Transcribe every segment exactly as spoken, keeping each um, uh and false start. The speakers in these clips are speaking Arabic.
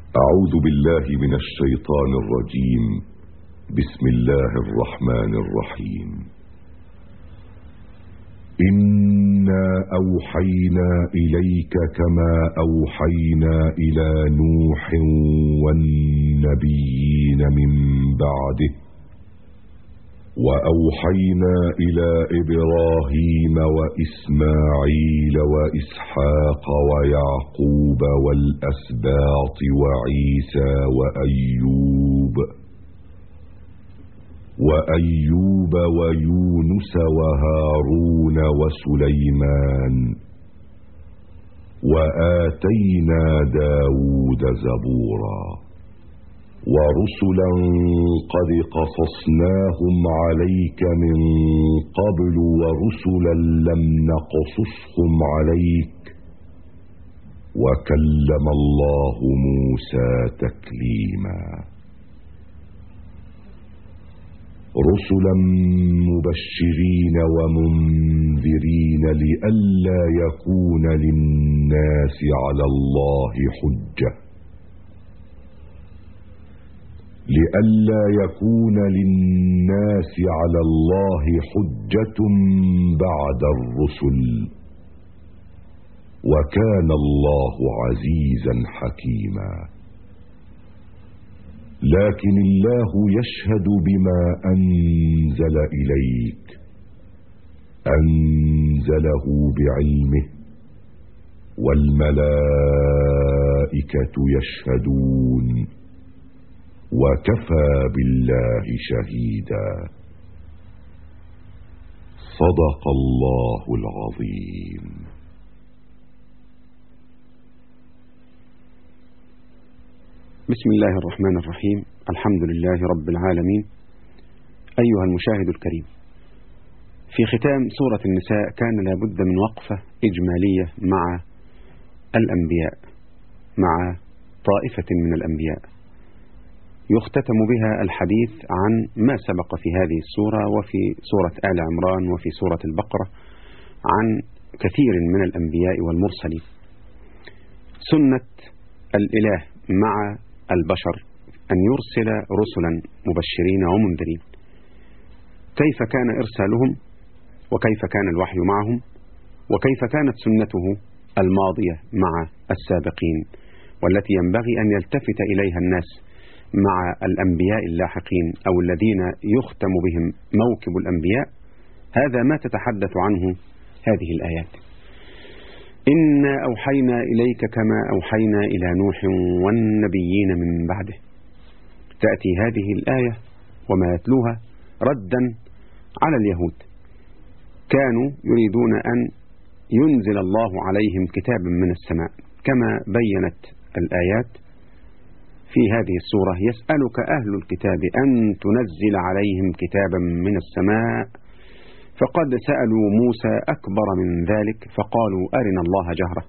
أعوذ بالله من الشيطان الرجيم. بسم الله الرحمن الرحيم. إنا أوحينا إليك كما أوحينا إلى نوح والنبيين من بعده، وأوحينا إلى إبراهيم وإسماعيل وإسحاق ويعقوب والأسباط وعيسى وأيوب وأيوب ويونس وهارون وسليمان، وآتينا داود زبورا، ورسلا قد قصصناهم عليك من قبل ورسلا لم نقصصهم عليك، وكلم الله موسى تكليما. رسلا مبشرين ومنذرين لئلا يكون للناس على الله حجة لئلا يكون للناس على الله حجة بعد الرسل، وكان الله عزيزا حكيما. لكن الله يشهد بما أنزل إليك، أنزله بعلمه، والملائكة يشهدون، وكفى بالله شهيدا. صدق الله العظيم. بسم الله الرحمن الرحيم. الحمد لله رب العالمين. أيها المشاهد الكريم، في ختام سورة النساء كان لابد من وقفة إجمالية مع الأنبياء، مع طائفة من الأنبياء يختتم بها الحديث عن ما سبق في هذه السورة وفي سورة آل عمران وفي سورة البقرة عن كثير من الأنبياء والمرسلين. سنة الإله مع البشر أن يرسل رسلا مبشرين ومنذرين. كيف كان إرسالهم، وكيف كان الوحي معهم، وكيف كانت سنته الماضية مع السابقين والتي ينبغي أن يلتفت إليها الناس مع الأنبياء اللاحقين أو الذين يختم بهم موكب الأنبياء. هذا ما تتحدث عنه هذه الآيات. إنا أوحينا إليك كما أوحينا إلى نوح والنبيين من بعده. تأتي هذه الآية وما يتلوها ردا على اليهود. كانوا يريدون أن ينزل الله عليهم كتابا من السماء، كما بينت الآيات في هذه السورة: يسألك أهل الكتاب أن تنزل عليهم كتابا من السماء، فقد سألوا موسى أكبر من ذلك فقالوا أرنا الله جهرة.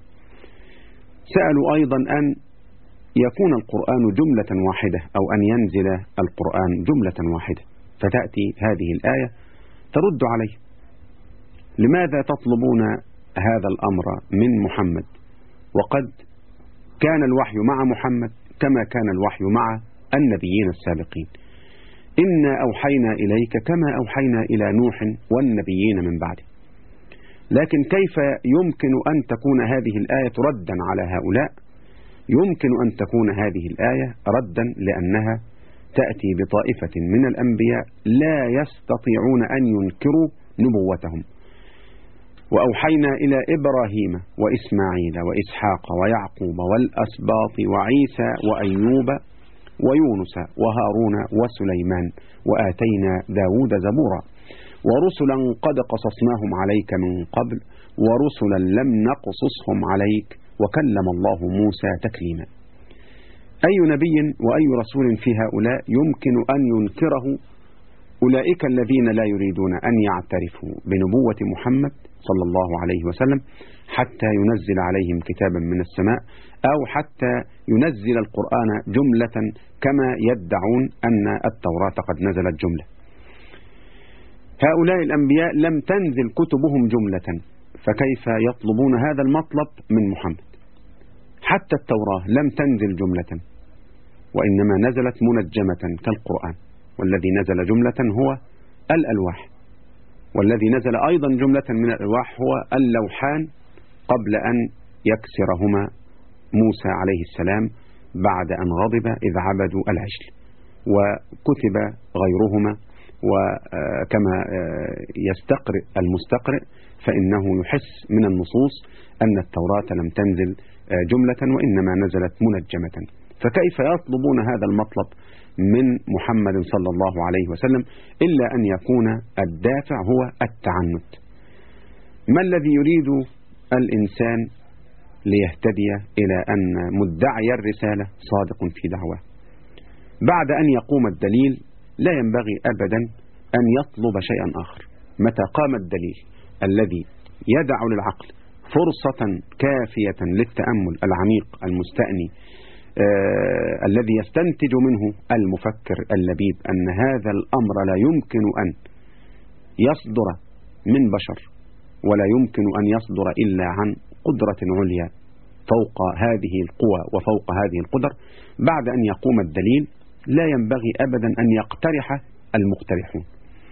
سألوا أيضا أن يكون القرآن جملة واحدة أو أن ينزل القرآن جملة واحدة، فتأتي هذه الآية ترد عليه. لماذا تطلبون هذا الأمر من محمد وقد كان الوحي مع محمد كما كان الوحي مع النبيين السابقين؟ إنا أوحينا إليك كما أوحينا إلى نوح والنبيين من بعده. لكن كيف يمكن أن تكون هذه الآية ردا على هؤلاء؟ يمكن أن تكون هذه الآية ردا لأنها تأتي بطائفة من الأنبياء لا يستطيعون أن ينكروا نبوتهم. وأوحينا إلى إبراهيم وإسماعيل وإسحاق ويعقوب والأسباط وعيسى وأيوب ويونس وهارون وسليمان، وآتينا داود زبورا، ورسلا قد قصصناهم عليك من قبل ورسلا لم نقصصهم عليك، وكلم الله موسى تكليما. أي نبي وأي رسول في هؤلاء يمكن أن ينكره أولئك الذين لا يريدون أن يعترفوا بنبوة محمد صلى الله عليه وسلم حتى ينزل عليهم كتابا من السماء، أو حتى ينزل القرآن جملة كما يدعون أن التوراة قد نزلت جملة. هؤلاء الأنبياء لم تنزل كتبهم جملة، فكيف يطلبون هذا المطلب من محمد؟ حتى التوراة لم تنزل جملة، وإنما نزلت منجمة كالقرآن، والذي نزل جملة هو الألواح، والذي نزل أيضا جملة من الألواح هو اللوحان قبل أن يكسرهما موسى عليه السلام بعد أن غضب إذ عبدوا العجل، وكتب غيرهما. وكما يستقرئ المستقرئ فإنه يحس من النصوص أن التوراة لم تنزل جملة وإنما نزلت منجمة، فكيف يطلبون هذا المطلب من محمد صلى الله عليه وسلم إلا أن يكون الدافع هو التعنت؟ ما الذي يريد الإنسان ليهتدي إلى أن مدعي الرسالة صادق في دعواه؟ بعد أن يقوم الدليل لا ينبغي أبدا أن يطلب شيئا آخر. متى قام الدليل الذي يدع للعقل فرصة كافية للتأمل العميق المستأني آه الذي يستنتج منه المفكر اللبيب أن هذا الأمر لا يمكن أن يصدر من بشر ولا يمكن أن يصدر إلا عن قدرة عليا فوق هذه القوى وفوق هذه القدر، بعد أن يقوم الدليل لا ينبغي أبدا أن يقترح المقترحون،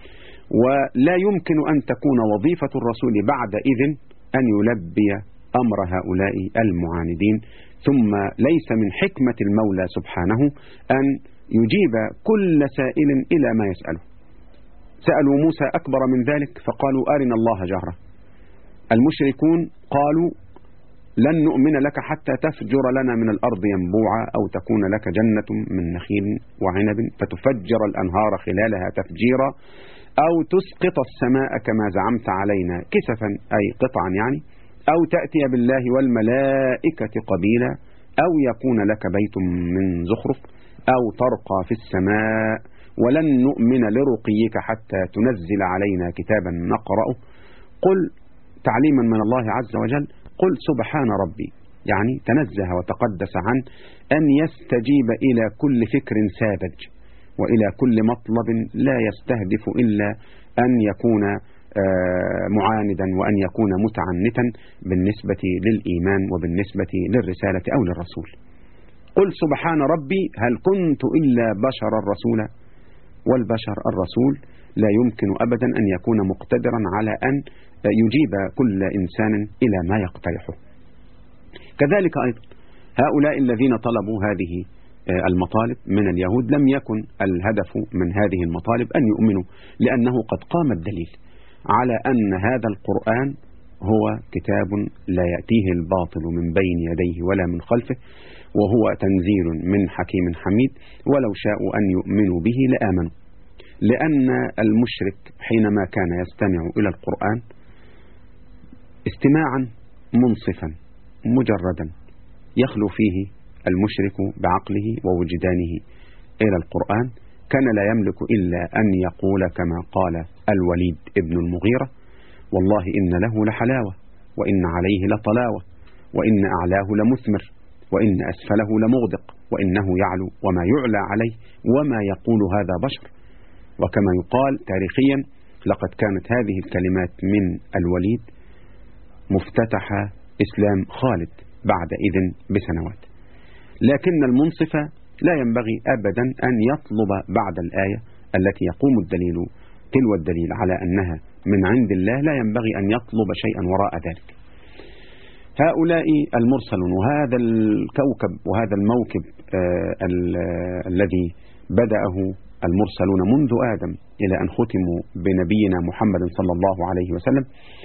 ولا يمكن أن تكون وظيفة الرسول بعد إذن أن يلبي أمر هؤلاء المعاندين. ثم ليس من حكمة المولى سبحانه أن يجيب كل سائل إلى ما يسأله. سألوا موسى أكبر من ذلك فقالوا أرنا الله جهرة. المشركون قالوا لن نؤمن لك حتى تفجر لنا من الأرض ينبوعا أو تكون لك جنة من نخيل وعنب فتفجر الأنهار خلالها تفجيرا أو تسقط السماء كما زعمت علينا كسفا أي قطعا يعني، أو تأتي بالله والملائكة قبيلا، أو يكون لك بيت من زخرف، أو ترقى في السماء ولن نؤمن لرقيك حتى تنزل علينا كتابا نقرأه. قل تعليما من الله عز وجل قل سبحان ربي، يعني تنزه وتقدس عن أن يستجيب إلى كل فكر ساذج وإلى كل مطلب لا يستهدف إلا أن يكون معاندا وأن يكون متعنتا بالنسبة للإيمان وبالنسبة للرسالة أو للرسول. قل سبحان ربي هل كنت إلا بشرا رسولا، والبشر الرسول لا يمكن أبدا أن يكون مقتدرا على أن يجيب كل إنسان إلى ما يقترحه. كذلك أيضا هؤلاء الذين طلبوا هذه المطالب من اليهود لم يكن الهدف من هذه المطالب أن يؤمنوا، لأنه قد قام الدليل على أن هذا القرآن هو كتاب لا يأتيه الباطل من بين يديه ولا من خلفه، وهو تنزيل من حكيم حميد، ولو شاءوا أن يؤمنوا به لآمنوا. لأن المشرك حينما كان يستمع إلى القرآن استماعا منصفا مجردا يخلو فيه المشرك بعقله ووجدانه إلى القرآن، كان لا يملك إلا أن يقول كما قال الوليد ابن المغيرة: والله إن له لحلاوة وإن عليه لطلاوة وإن أعلاه لمثمر وإن أسفله لمغدق وإنه يعلو وما يعلى عليه وما يقول هذا بشر. وكما يقال تاريخيا لقد كانت هذه الكلمات من الوليد مفتتح إسلام خالد بعد إذن بسنوات. لكن المنصف لا ينبغي أبدا أن يطلب بعد الآية التي يقوم الدليل تلو الدليل على أنها من عند الله، لا ينبغي أن يطلب شيئا وراء ذلك. هؤلاء المرسلون وهذا الكوكب وهذا الموكب آه آه الذي بدأه المرسلون منذ آدم إلى أن ختموا بنبينا محمد صلى الله عليه وسلم،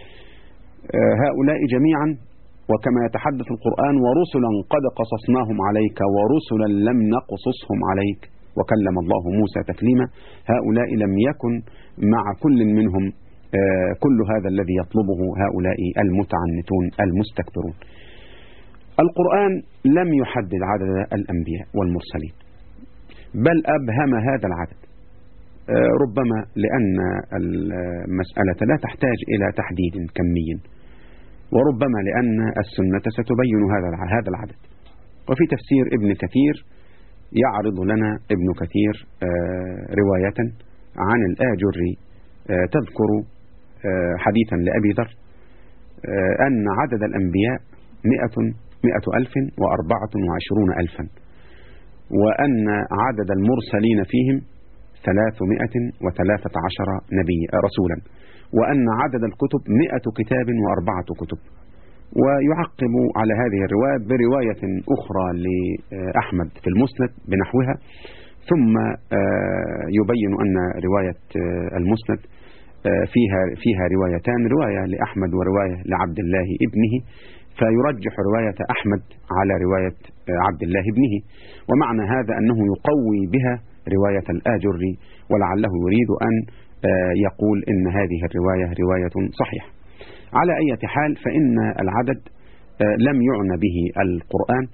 آه هؤلاء جميعا وكما يتحدث القرآن: ورسلا قد قصصناهم عليك ورسلا لم نقصصهم عليك وكلم الله موسى تكليما. هؤلاء لم يكن مع كل منهم آه كل هذا الذي يطلبه هؤلاء المتعنتون المستكبرون. القرآن لم يحدد عدد الأنبياء والمرسلين، بل أبهم هذا العدد، آه ربما لأن المسألة لا تحتاج إلى تحديد كمي، وربما لأن السنة ستبين هذا هذا العدد. وفي تفسير ابن كثير يعرض لنا ابن كثير آه رواية عن الآجري آه تذكر آه حديثا لأبي ذر آه أن عدد الأنبياء مئة مئة ألف وأربعة وعشرون ألفا، وأن عدد المرسلين فيهم ثلاثمائة وثلاثة عشر نبي رسولا، وأن عدد الكتب مئة كتاب وأربعة كتب. ويعقب على هذه الرواية برواية أخرى لأحمد في المسند بنحوها، ثم يبين أن رواية المسند فيها فيها روايتان، رواية لأحمد ورواية لعبد الله ابنه، فيرجح رواية أحمد على رواية عبد الله ابنه، ومعنى هذا أنه يقوي بها رواية الآجري، ولعله يريد أن يقول إن هذه الرواية رواية صحيحة. على أي حال فإن العدد لم يعنى به القرآن،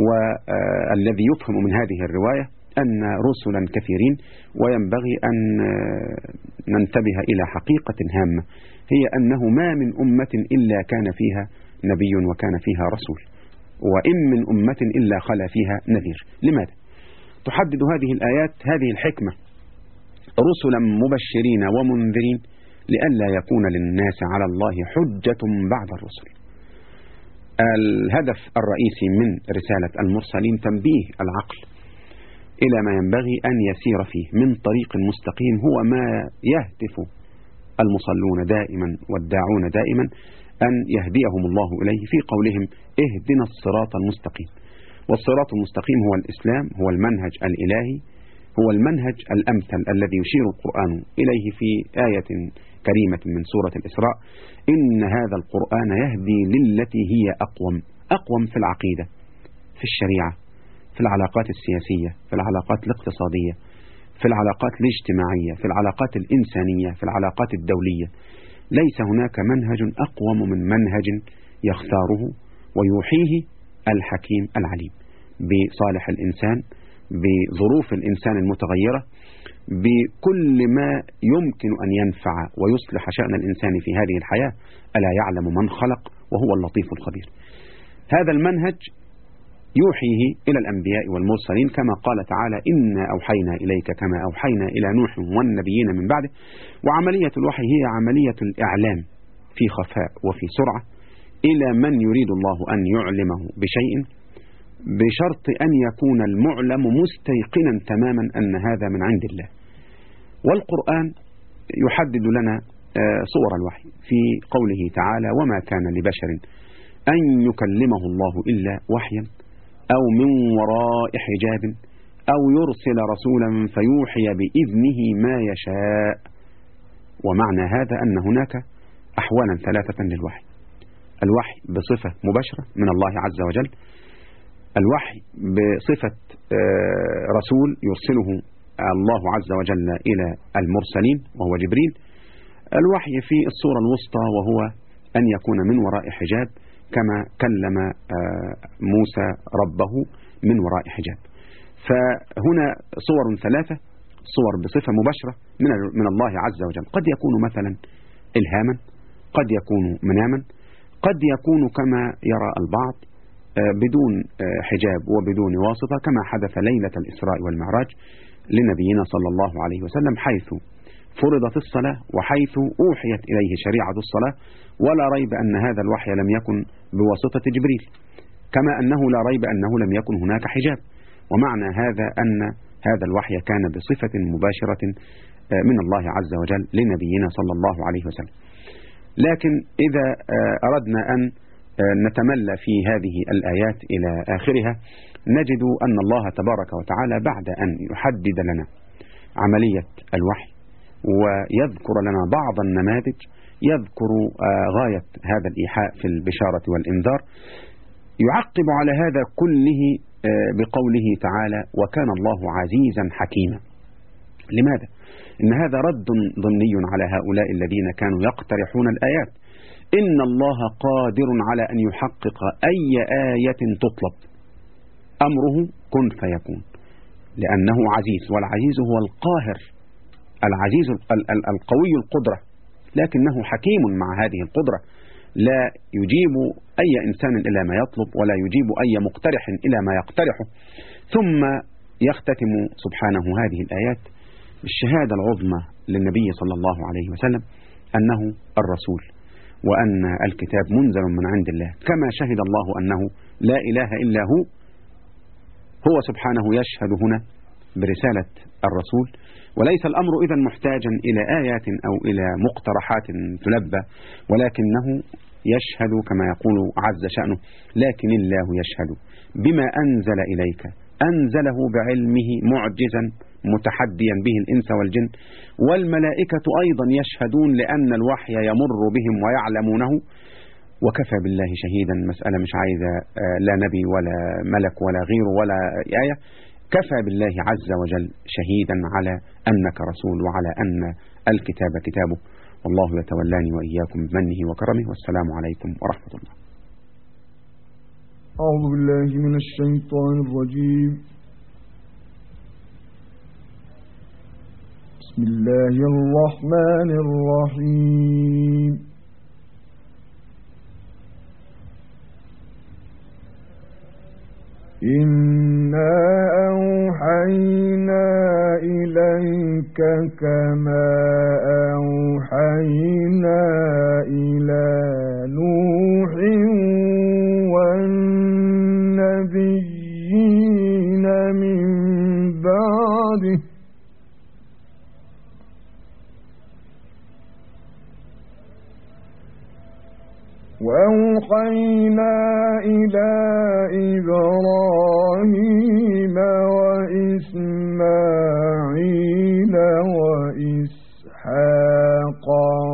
والذي يفهم من هذه الرواية أن رسلا كثيرين، وينبغي أن ننتبه إلى حقيقة هامة، هي أنه ما من أمة إلا كان فيها نبي وكان فيها رسول، وإن من أمة إلا خلا فيها نذير. لماذا؟ تحدد هذه الآيات هذه الحكمة: رسلا مبشرين ومنذرين لئلا يكون للناس على الله حجة بعد الرسل. الهدف الرئيسي من رسالة المرسلين تنبيه العقل إلى ما ينبغي أن يسير فيه من طريق مستقيم، هو ما يهتف المصلون دائما والداعون دائما أن يهديهم الله إليه في قولهم اهدنا الصراط المستقيم. والصراط المستقيم هو الإسلام، هو المنهج الإلهي، هو المنهج الأمثل الذي يشير القرآن إليه في آية كريمة من سورة الإسراء: إن هذا القرآن يهدي للتي هي أقوم. أقوم في العقيدة، في الشريعة، في العلاقات السياسية، في العلاقات الاقتصادية، في العلاقات الاجتماعية، في العلاقات الإنسانية، في العلاقات الدولية. ليس هناك منهج أقوم من منهج يختاره ويوحيه الحكيم العليم بصالح الإنسان، بظروف الإنسان المتغيرة، بكل ما يمكن أن ينفع ويصلح شأن الإنسان في هذه الحياة. ألا يعلم من خلق وهو اللطيف الخبير. هذا المنهج يوحيه إلى الأنبياء والمرسلين، كما قال تعالى: إنا أوحينا إليك كما أوحينا إلى نوح والنبيين من بعده. وعملية الوحي هي عملية الإعلام في خفاء وفي سرعة إلى من يريد الله أن يعلمه بشيء، بشرط أن يكون المعلم مستيقنا تماما أن هذا من عند الله. والقرآن يحدد لنا صور الوحي في قوله تعالى: وما كان لبشر أن يكلمه الله إلا وحيا أو من وراء حجاب أو يرسل رسولا فيوحي بإذنه ما يشاء. ومعنى هذا أن هناك أحوالا ثلاثة للوحي: الوحي بصفة مباشرة من الله عز وجل، الوحي بصفة رسول يرسله الله عز وجل إلى المرسلين وهو جبريل، الوحي في الصورة الوسطى وهو أن يكون من وراء حجاب كما كلم موسى ربه من وراء حجاب. فهنا صور ثلاثة: صور بصفة مباشرة من الله عز وجل، قد يكون مثلا إلهاما، قد يكون مناما، قد يكون كما يرى البعض بدون حجاب وبدون واسطة، كما حدث ليلة الإسراء والمعراج لنبينا صلى الله عليه وسلم، حيث فرضت الصلاة وحيث أوحيت إليه شريعة الصلاة. ولا ريب أن هذا الوحي لم يكن بواسطة جبريل، كما أنه لا ريب أنه لم يكن هناك حجاب. ومعنى هذا أن هذا الوحي كان بصفة مباشرة من الله عز وجل لنبينا صلى الله عليه وسلم. لكن إذا أردنا أن نتملى في هذه الآيات إلى آخرها، نجد أن الله تبارك وتعالى بعد أن يحدد لنا عملية الوحي ويذكر لنا بعض النماذج، يذكر غاية هذا الإيحاء في البشارة والإنذار، يعقب على هذا كله بقوله تعالى: وكان الله عزيزا حكيما. لماذا؟ إن هذا رد ضمني على هؤلاء الذين كانوا يقترحون الآيات. إن الله قادر على أن يحقق أي آية تطلب، أمره كن فيكون، لأنه عزيز، والعزيز هو القاهر، العزيز القوي القدرة، لكنه حكيم مع هذه القدرة، لا يجيب أي إنسان إلى ما يطلب، ولا يجيب أي مقترح إلى ما يقترحه. ثم يختتم سبحانه هذه الآيات بالشهادة العظمى للنبي صلى الله عليه وسلم أنه الرسول، وأن الكتاب منزل من عند الله، كما شهد الله أنه لا إله إلا هو هو سبحانه يشهد هنا برسالة الرسول، وليس الأمر إذن محتاجا إلى آيات أو إلى مقترحات تلبى، ولكنه يشهد كما يقول عز شأنه: لكن الله يشهد بما أنزل إليك، أنزله بعلمه معجزا متحديا به الإنس والجن، والملائكة أيضا يشهدون لأن الوحي يمر بهم ويعلمونه، وكفى بالله شهيدا. مسألة مش عايزة لا نبي ولا ملك ولا غيره ولا آية، كفى بالله عز وجل شهيدا على أنك رسول وعلى أن الكتاب كتابه. والله يتولاني وإياكم بمنه وكرمه، والسلام عليكم ورحمة الله. أعوذ بالله من الشيطان الرجيم. بسم الله الرحمن الرحيم. إنا أوحينا إليك كما أوحينا إلى نوح والنبيين من بعده وأوحينا إلى إبراهيم وإسماعيل وإسحاق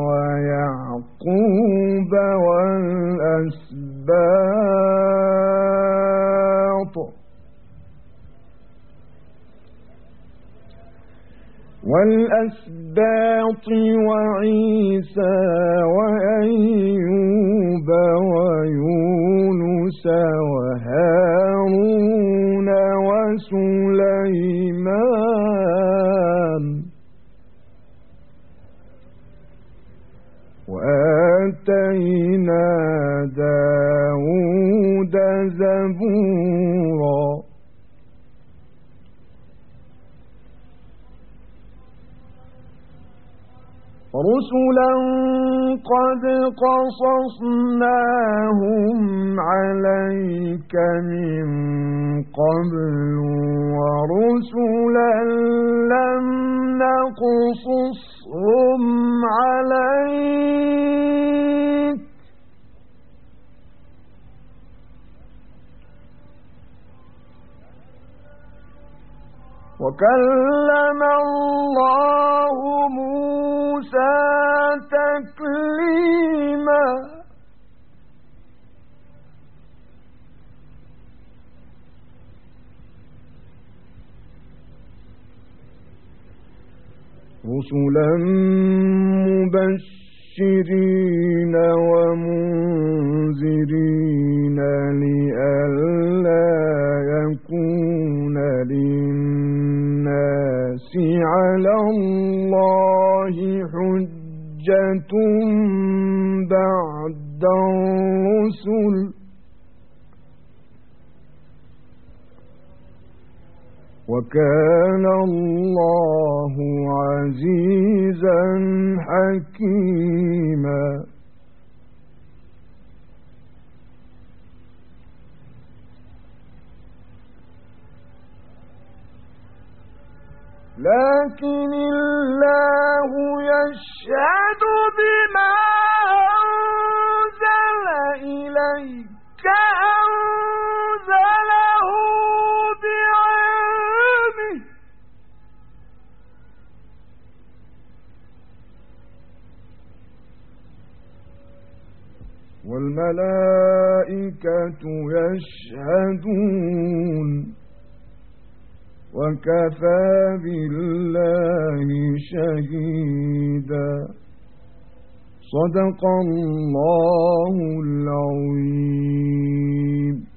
ويعقوب والأسباط والأسباط وعيسى وأيوب ويونس وهارون وسليمان وآتينا داود زبورا. رسلا قد قصصناهم عليك من قبل ورسلا لم نقصصهم عليك وكلم الله موسى تكليما. رسلا مبشرين ومنذرين لئلا يكون للناس على الله حجة بعد الرسل وكان الله عزيزا حكيما. لكن الله يشهد بما أنزل إليك أنزله بعلمه والملائكة يشهدون وكفى بالله شهيدا. صدق الله العظيم.